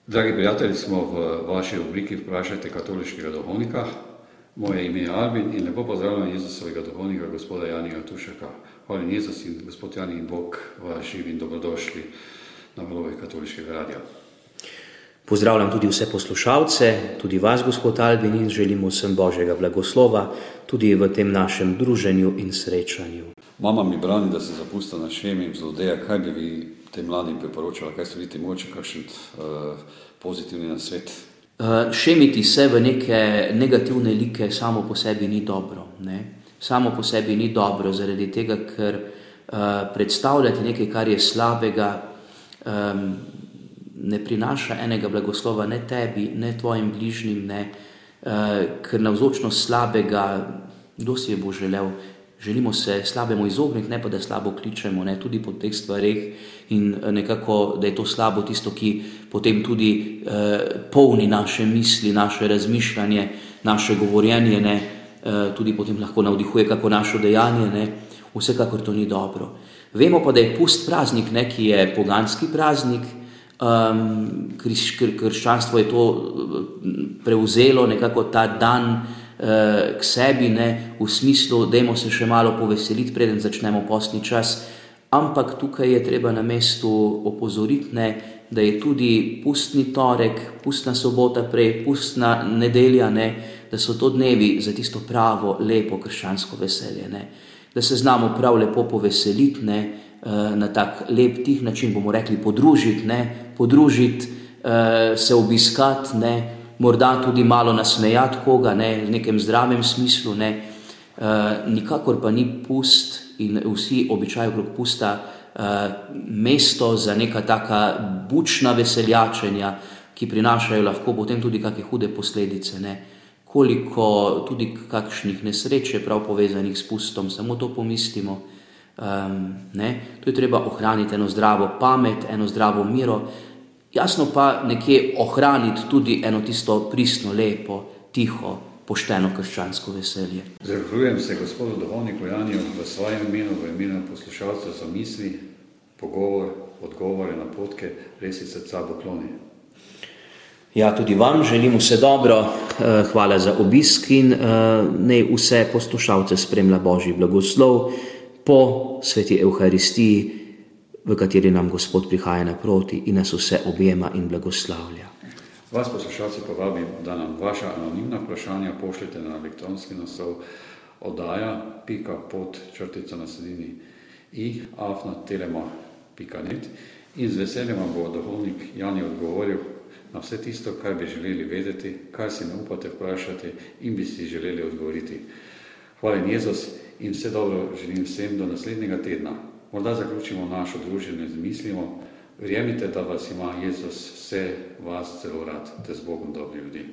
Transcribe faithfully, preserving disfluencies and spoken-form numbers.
Dragi prijatelji, smo v vaši obliki Vprašajte katoliškega duhovnika. Moje ime je Albin in lepo pozdravljam Jezusovega duhovnika, gospoda Janija Tušeka. Hvala Jezus in gospod Jani in Bog vas živi in dobrodošli na valovih katoliškega radia. Pozdravljam tudi vse poslušalce, tudi vas, gospod Albin, in želimo vsem Božjega blagoslova tudi v tem našem druženju in srečanju. Mama mi brani, da se zapusta na šemi in zlodeja. Kaj bi vi tem mladim priporočala? Kaj storiti moče, kakšen uh, pozitivni nasvet? Uh, šemiti se v neke negativne like samo po sebi ni dobro. Ne? Samo po sebi ni dobro, zaradi tega, ker uh, predstavljati nekaj, kar je slabega, um, ne prinaša enega blagoslova ne tebi, ne tvojim bližnjim, ne, uh, ker navzočnost slabega, kdo si je bo želel? Želimo se slabemu izogniti, ne pa da slabo kličemo, ne, tudi po teh stvareh in nekako, da je to slabo tisto, ki potem tudi eh, polni naše misli, naše razmišljanje, naše govorjenje, ne, eh, tudi potem lahko navdihuje kako naše dejanje, ne, vsekakor to ni dobro. Vemo pa, da je pust praznik, ne, ki je poganski praznik, um, kriš, kr, krščanstvo je to prevzelo, nekako ta dan k sebi, ne, v smislu, dajmo se še malo poveseliti, preden začnemo postni čas, ampak tukaj je treba na mestu opozoriti, ne, da je tudi pustni torek, pustna sobota prej, pustna nedelja, ne, da so to dnevi za tisto pravo, lepo krščansko veselje, ne, da se znamo prav lepo poveseliti, ne, na tak lep tih način, bomo rekli, podružiti, ne, podružiti, se obiskati, ne, morda tudi malo nasmejati koga, ne, v nekem zdravem smislu, ne, e, nikakor pa ni pust in vsi običaji okrog pusta e, mesto za neka taka bučna veseljačenja, ki prinašajo lahko potem tudi kakšne hude posledice, ne. Koliko tudi kakšnih nesreč je prav povezanih s pustom, samo to pomislimo, um, ne. To je treba ohraniti eno zdravo pamet, eno zdravo miro, jasno pa nekje ohraniti tudi eno tisto pristno, lepo, tiho, pošteno krščansko veselje. Zahvaljujem se gospodu duhovniku Janiju v svojem imenu, v imenu poslušalcev za misli, pogovor, odgovore, napotke, res iz srca pokloni. Ja, tudi vam želim vse dobro, hvala za obisk in naj vse poslušalce spremlja Božji blagoslov po sveti Evharistiji, v kateri nam Gospod prihaja naproti in nas vse objema in blagoslavlja. Vas poslušalci povabim, da nam vaša anonimna vprašanja pošljete na elektronski naslov oddaja pika pod črtica na sredini i afna telema pika net in z veseljem vam bo duhovnik Jani odgovoril na vse tisto, kar bi želeli vedeti, kar si ne upate vprašati in bi si želeli odgovoriti. Hvala Jezus in vse dobro želim vsem do naslednjega tedna. Morda zaključimo našo druženje z mislimo, verjemite, da vas ima Jezus vse vas celo rad, te z Bogom dobri ljudi.